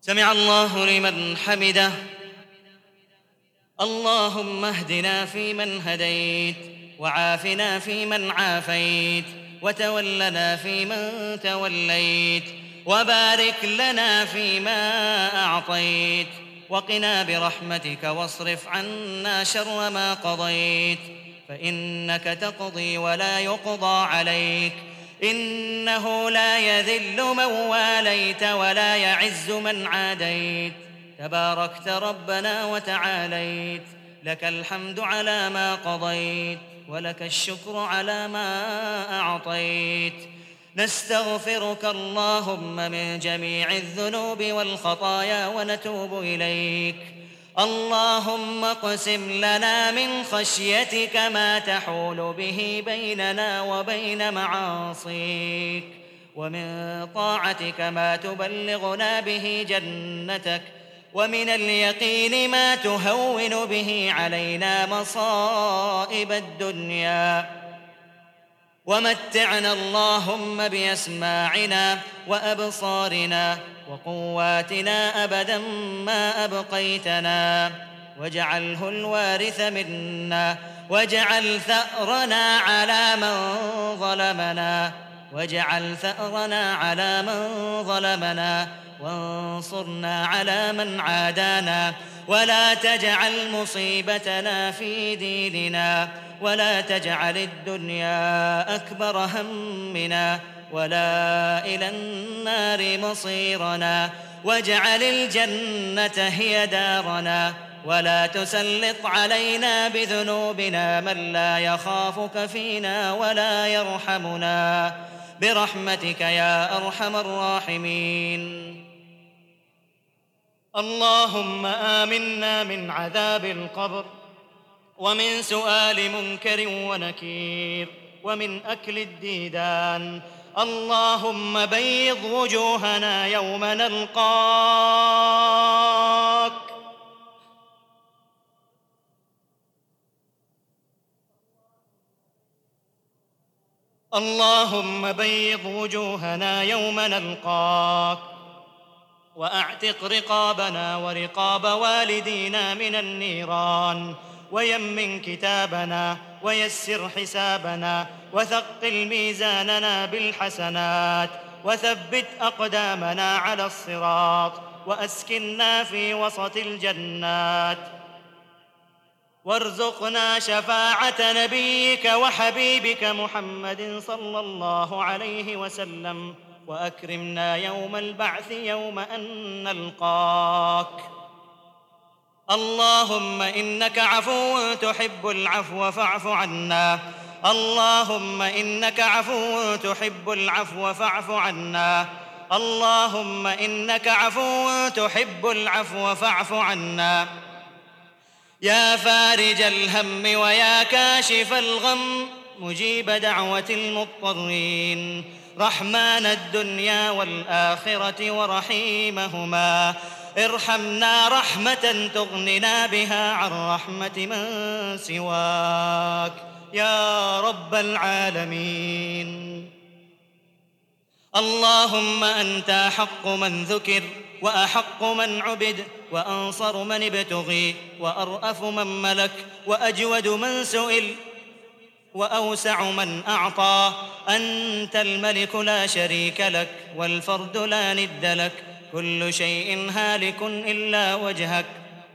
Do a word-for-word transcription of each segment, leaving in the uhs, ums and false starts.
سمع الله لمن حمده. اللهم اهدنا فيمن هديت، وعافنا فيمن عافيت، وتولنا فيمن توليت، وبارك لنا فيما أعطيت، وقنا برحمتك واصرف عنا شر ما قضيت، فإنك تقضي ولا يقضى عليك، إنه لا يذل من واليت ولا يعز من عاديت، تباركت ربنا وتعاليت، لك الحمد على ما قضيت، ولك الشكر على ما أعطيت. نستغفرك اللهم من جميع الذنوب والخطايا ونتوب إليك. اللهم اقسم لنا من خشيتك ما تحول به بيننا وبين معاصيك، ومن طاعتك ما تبلغنا به جنتك، ومن اليقين ما تهون به علينا مصائب الدنيا. ومتعنا اللهم بأسماعنا وأبصارنا وقواتنا أبدا ما أبقيتنا، واجعله الوارث منا، واجعل ثأرنا على من ظلمنا، واجعل ثأرنا على من ظلمنا، وانصرنا على من عادانا، ولا تجعل مصيبتنا في ديننا، ولا تجعل الدنيا أكبر همنا، ولا إلى النار مصيرنا، واجعل الجنة هي دارنا، ولا تسلط علينا بذنوبنا من لا يخافك فينا ولا يرحمنا، برحمتك يا أرحم الراحمين. اللهم آمنا من عذاب القبر، ومن سؤال منكر ونكير، ومن أكل الديدان. اللهم بيض وجوهنا يوم نلقاك. اللهم بيض وجوهنا يوم نلقاك، وأعتق رقابنا ورقاب والدينا من النيران، ويمن كتابنا، ويسر حسابنا، وثقل ميزاننا بالحسنات، وثبت أقدامنا على الصراط، وأسكننا في وسط الجنات، وارزقنا شفاعة نبيك وحبيبك محمد صلى الله عليه وسلم، وأكرمنا يوم البعث يوم أن نلقاك. اللهم إنك عفو تحب العفو فاعف عنا. اللهم إنك عفو تحب العفو فاعف عنا. اللهم إنك عفو تحب العفو فاعف عنا. يا فارج الهم ويا كاشف الغم، مجيب دعوة المضطرين، رحمن الدنيا والآخرة ورحيمهما، ارحمنا رحمة تغننا بها عن رحمة من سواك يا رب العالمين. اللهم أنت أحق من ذكر، وأحق من عبد، وأنصر من ابتغي، وأرأف من ملك، وأجود من سئل، وأوسع من أعطى. أنت الملك لا شريك لك، والفرد لا ند لك، كل شيء هالك إلا وجهك،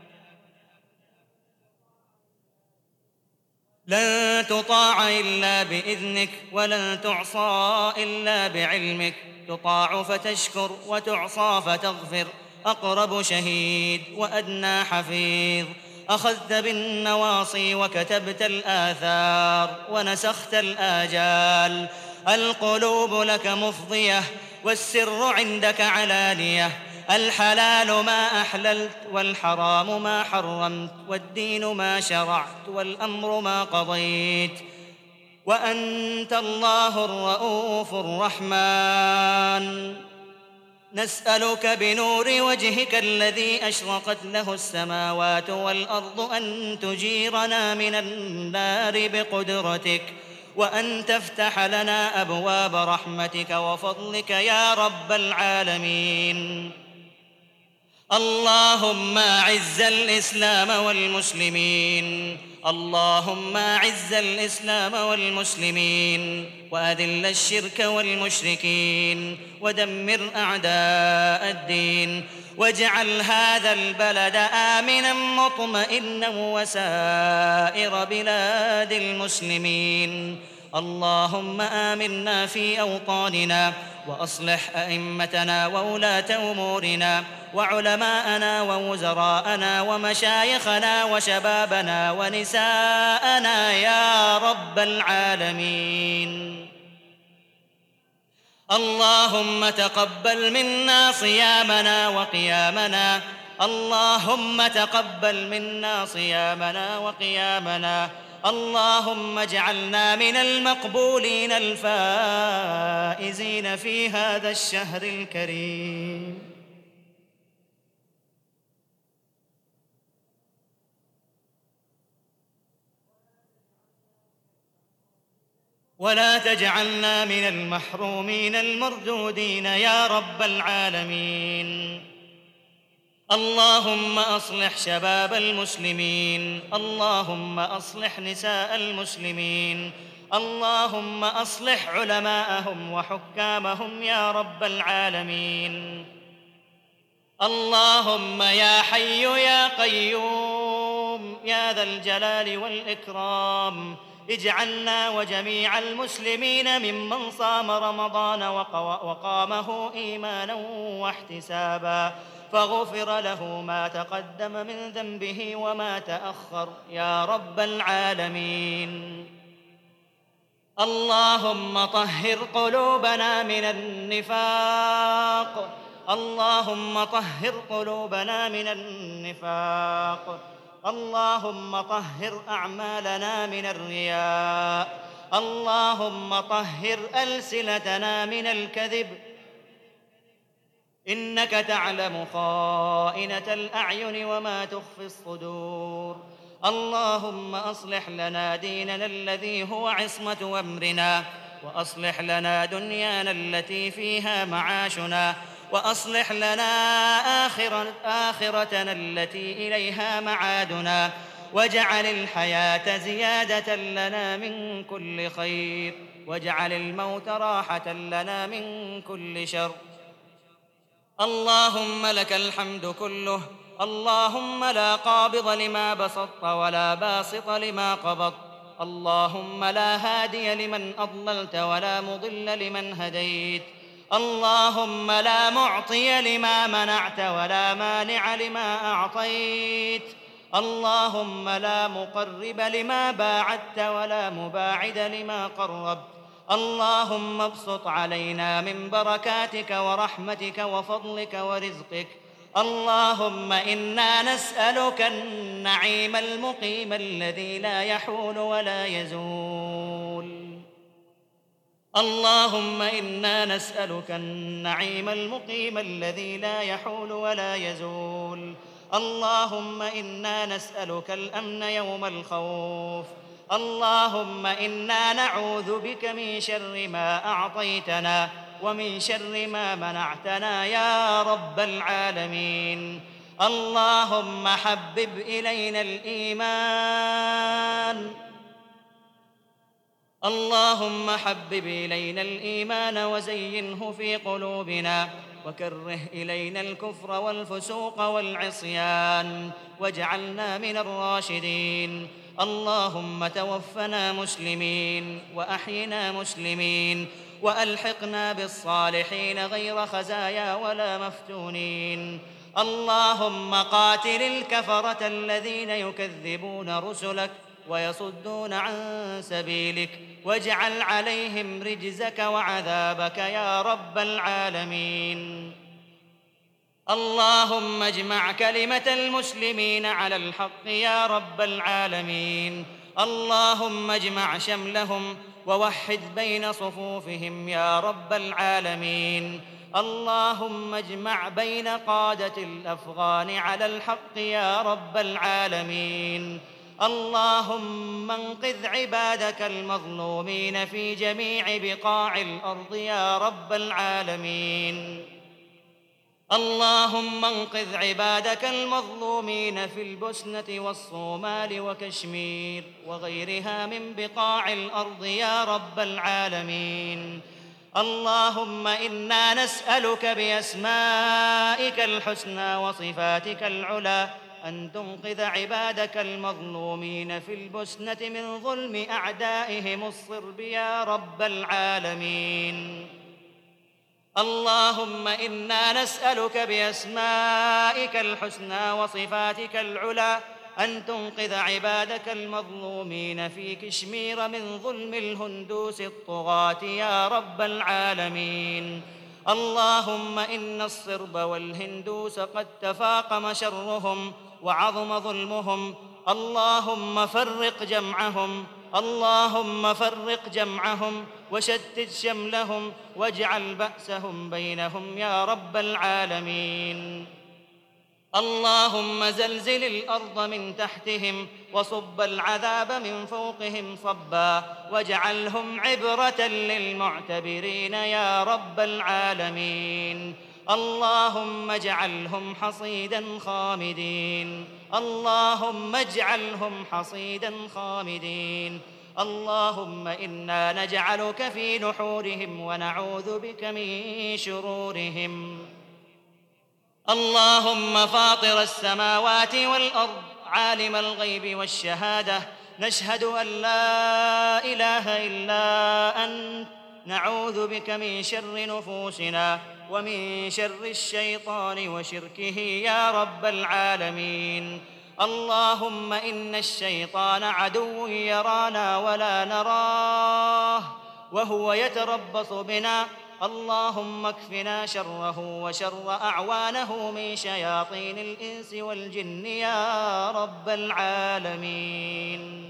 لن تطاع إلا بإذنك، ولن تعصى إلا بعلمك، تطاع فتشكر، وتعصى فتغفر، أقرب شهيد وأدنى حفيظ، أخذت بالنواصي وكتبت الآثار، ونسخت الآجال، القلوب لك مفضية، والسر عندك علانية، الحلال ما أحللت، والحرام ما حرمت، والدين ما شرعت، والأمر ما قضيت، وأنت الله الرؤوف الرحمن. نسألك بنور وجهك الذي أشرقت له السماوات والأرض أن تجيرنا من النار بقدرتك، وأن تفتح لنا أبواب رحمتك وفضلك يا رب العالمين. اللهم أعز الإسلام والمسلمين اللهم أعز الإسلام والمسلمين وأذل الشرك والمشركين ودمر أعداء الدين واجعل هذا البلد آمنا مطمئنا وسائر بلاد المسلمين. اللهم آمنا في أوطاننا وأصلح أئمتنا وولاة أمورنا وعلماءنا ووزراءنا ومشايخنا وشبابنا ونساءنا يا رب العالمين. اللهم تقبل منا صيامنا وقيامنا اللهم تقبل منا صيامنا وقيامنا اللهم اجعلنا من المقبولين الفائزين في هذا الشهر الكريم. ولا تجعلنا من المحرومين المردودين يا رب العالمين. اللهم أصلح شباب المسلمين اللهم أصلح نساء المسلمين اللهم أصلح علماءهم وحكامهم يا رب العالمين. اللهم يا حي يا قيوم يا ذا الجلال والإكرام اجعلنا وجميع المسلمين ممن صام رمضان وقامه إيمانا واحتسابا فغفر له ما تقدم من ذنبه وما تأخر يا رب العالمين. اللهم طهر قلوبنا من النفاق اللهم طهر قلوبنا من النفاق اللهم طهر أعمالنا من الرياء اللهم طهر ألسنتنا من الكذب إنك تعلم خائنة الأعين وما تخفي الصدور. اللهم أصلح لنا ديننا الذي هو عصمة أمرنا وأصلح لنا دنيانا التي فيها معاشنا وأصلح لنا آخرة آخرتنا التي إليها معادنا واجعل الحياة زيادة لنا من كل خير واجعل الموت راحة لنا من كل شر. اللهم لك الحمد كله اللهم لا قابض لما بسطت ولا باسط لما قبضت اللهم لا هادي لمن أضللت ولا مضل لمن هديت اللهم لا معطي لما منعت ولا مانع لما أعطيت اللهم لا مقرب لما باعدت ولا مباعد لما قربت اللهم ابسط علينا من بركاتك ورحمتك وفضلك ورزقك. اللهم إنا نسألك النعيم المقيم الذي لا يحول ولا يزول. اللهم إنا نسألك النعيم المقيم الذي لا يحول ولا يزول. اللهم إنا نسألك الأمن يوم الخوف. اللهم إنا نعوذ بك من شر ما أعطيتنا ومن شر ما منعتنا يا رب العالمين. اللهم حبب إلينا الإيمان اللهم حبب إلينا الإيمان وزينه في قلوبنا وكره إلينا الكفر والفسوق والعصيان واجعلنا من الراشدين. اللهم توفنا مسلمين وأحينا مسلمين وألحقنا بالصالحين غير خزايا ولا مفتونين. اللهم قاتل الكفرة الذين يكذبون رسلك ويصدون عن سبيلك واجعل عليهم رجزك وعذابك يا رب العالمين. اللهم اجمع كلمة المسلمين على الحق يا رب العالمين. اللهم اجمع شملهم ووحد بين صفوفهم يا رب العالمين. اللهم اجمع بين قادة الأفغان على الحق يا رب العالمين. اللهم انقذ عبادك المظلومين في جميع بقاع الأرض يا رب العالمين. اللهم انقذ عبادك المظلومين في البوسنة والصومال وكشمير وغيرها من بقاع الأرض يا رب العالمين. اللهم إنا نسألك بأسمائك الحسنى وصفاتك العلى أن تنقذ عبادك المظلومين في البوسنة من ظلم أعدائهم الصرب يا رب العالمين. اللهم إنا نسألك بأسمائك الحسنى وصفاتك العلى أن تنقذ عبادك المظلومين في كشمير من ظلم الهندوس الطغاة يا رب العالمين. اللهم إن الصرب والهندوس قد تفاقم شرهم وعظم ظلمهم، اللهم فرق جمعهم، اللهم فرق جمعهم وشتت شملهم واجعل بأسهم بينهم يا رب العالمين. اللهم زلزل الأرض من تحتهم وصب العذاب من فوقهم صبا واجعلهم عبرة للمعتبرين يا رب العالمين. اللهم اجعلهم حصيدا خامدين، اللهم اجعلهم حصيدا خامدين. اللهم إنا نجعلك في نحورهم ونعوذ بك من شرورهم. اللهم فاطر السماوات والأرض عالم الغيب والشهادة، نشهد أن لا إله إلا أنت، نعوذ بك من شر نفوسنا ومن شر الشيطان وشركه يا رب العالمين. اللهم إن الشيطان عدو يرانا ولا نراه وهو يتربص بنا، اللهم اكفنا شره وشر أعوانه من شياطين الإنس والجن يا رب العالمين.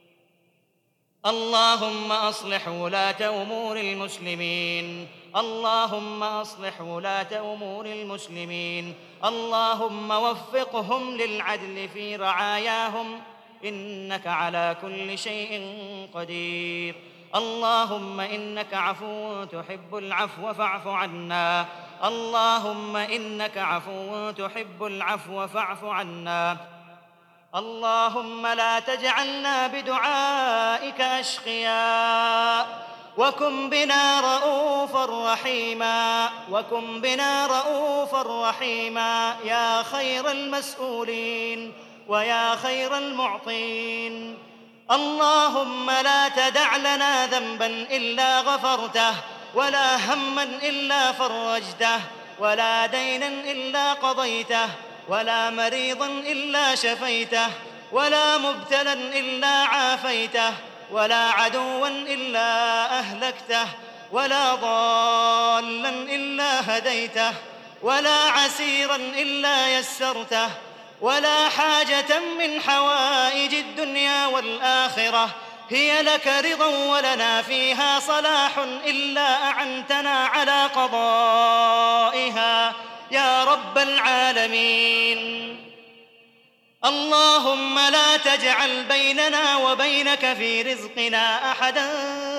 اللهم أصلح ولاة أمور المسلمين، اللهم أصلح ولاة أمور المسلمين، اللهم وفقهم للعدل في رعاياهم، إنك على كل شيء قدير. اللهم إنك عفو تحب العفو فاعف عنا، اللهم إنك عفو تحب العفو فاعف عنا. اللهم لا تجعلنا بدعائك أشقياء، وكن بنا رءوفا رحيما، وكن بنا رءوفا رحيما يا خير المسؤولين ويا خير المعطين. اللهم لا تدع لنا ذنبا إلا غفرته، ولا هما إلا فرجته، ولا دينا إلا قضيته، ولا مريضا إلا شفيته، ولا مبتلا إلا عافيته، ولا عدوا إلا أهلكته، ولا ضالا إلا هديته، ولا عسيرا إلا يسرته، ولا حاجة من حوائج الدنيا والآخرة هي لك رضا ولنا فيها صلاح إلا أعنتنا على قضائها يا رب العالمين. اللهم لا تجعل بيننا وبينك في رزقنا أحدا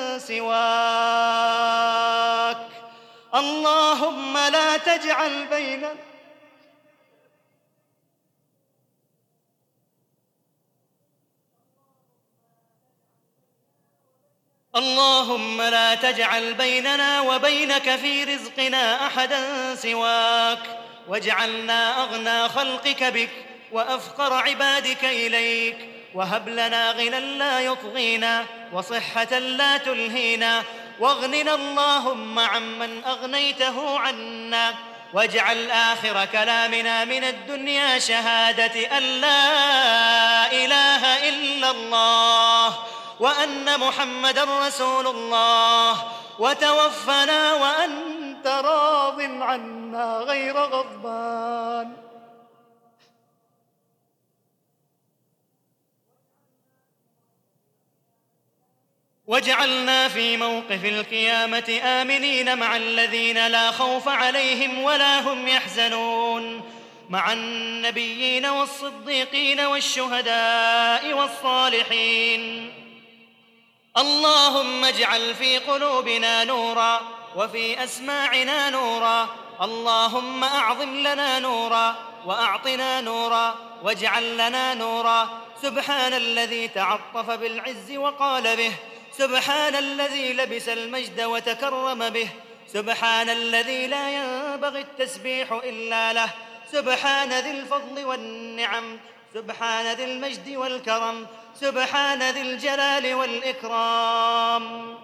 سواك، اللهم لا تجعل بيننا اللهم لا تجعل بيننا وبينك في رزقنا أحدا سواك، واجعلنا أغنى خلقك بك وأفقر عبادك إليك، وهب لنا غنى لا يطغينا وصحة لا تلهينا، واغننا اللهم عمن أغنيته عنا، واجعل آخر كلامنا من الدنيا شهادة أن لا إله إلا الله وأن محمدًا رسول الله، وتوفنا وأنت راض عنا غير غضبان. واجعلنا في موقف القيامة آمنين مع الذين لا خوف عليهم ولا هم يحزنون، مع النبيين والصديقين والشهداء والصالحين. اللهم اجعل في قلوبنا نورا، وفي أسماعنا نورا، اللهم أعظم لنا نورا وأعطنا نورا واجعل لنا نورا. سبحان الذي تعطف بالعز وقال به، سبحان الذي لبس المجد وتكرم به، سبحان الذي لا ينبغي التسبيح إلا له، سبحان ذي الفضل والنعم، سبحان ذي المجد والكرم، سبحان ذي الجلال والإكرام.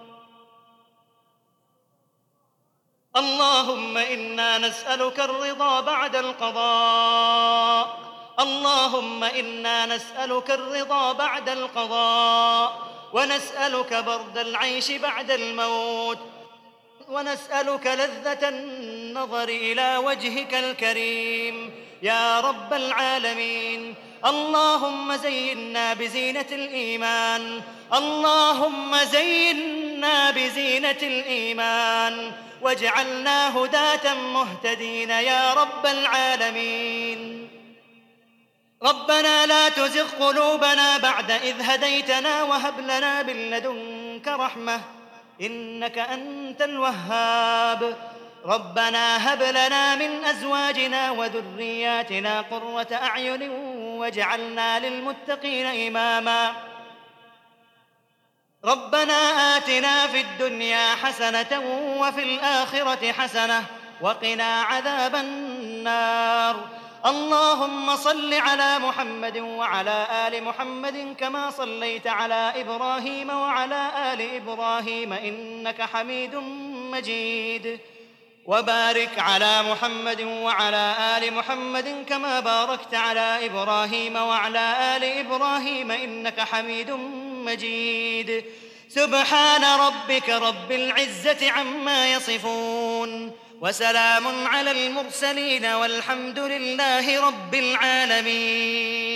اللهم إنا نسألك الرضا بعد القضاء، اللهم إنا نسألك الرضا بعد القضاء، ونسألك برد العيش بعد الموت، ونسألك لذة النظر إلى وجهك الكريم يا رب العالمين. اللهم زينا بزينة الإيمان، اللهم زينا بزينة الإيمان، واجعلنا هداة مهتدين يا رب العالمين. ربنا لا تزغ قلوبنا بعد إذ هديتنا وهب لنا من لدنك رحمة إنك أنت الوهاب. ربنا هب لنا من أزواجنا وذرياتنا قرة أعين واجعلنا للمتقين إماما. ربنا آتنا في الدنيا حسنة وفي الآخرة حسنة وقنا عذاب النار. اللهم صل على محمد وعلى آل محمد كما صليت على إبراهيم وعلى آل إبراهيم إنك حميد مجيد، وبارك على محمد وعلى آل محمد كما باركت على إبراهيم وعلى آل إبراهيم إنك حميد مجيد. سبحان ربك رب العزة عما يصفون، وسلام على المرسلين والحمد لله رب العالمين.